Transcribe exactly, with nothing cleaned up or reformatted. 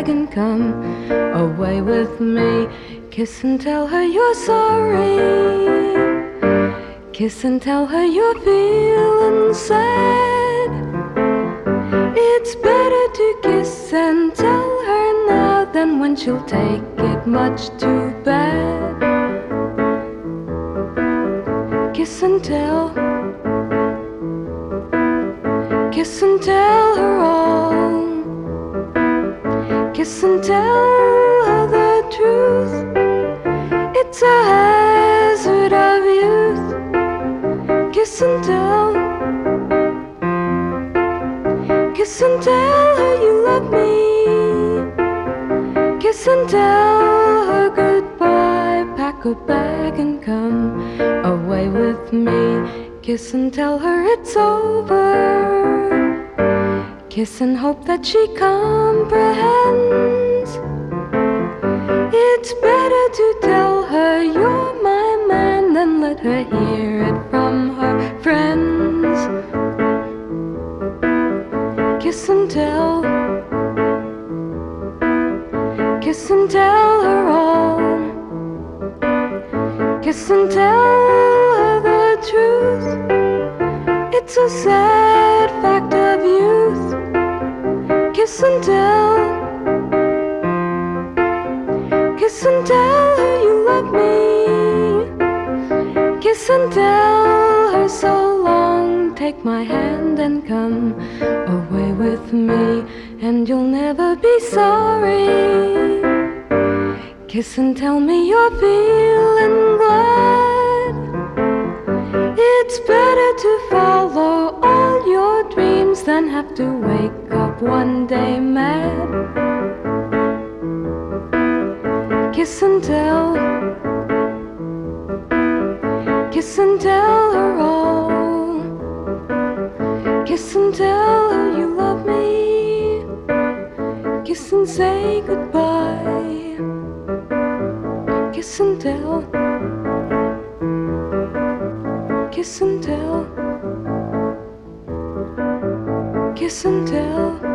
bag and come away with me. Kiss and tell her you're sorry. Kiss and tell her you're feeling sad. It's better to kiss and tell her now than when she'll take it much too bad. Kiss and tell. Kiss and tell her all. Kiss and tell her the truth. It's a hazard of youth. Kiss and tell. Kiss and tell her you love me. Kiss and tell her goodbye. Pack a bag and come away with me. Kiss and tell her it's over. Kiss and hope that she comprehends. It's better to tell her you're my man than let her hear it from her friends. Kiss and tell. Kiss and tell her all. Kiss and tell her the truth. It's a sad fact of youth. Kiss and tell. Kiss and tell her you love me. Kiss and tell her so long. Take my hand and come away with me, and you'll never be sorry. Kiss and tell me you're feeling glad. It's better to follow all your dreams than have to wake up one day mad. Kiss and tell. Kiss and tell her all. Kiss and tell her you love me. Kiss and say goodbye. Kiss and tell. Kiss and tell. Kiss and tell.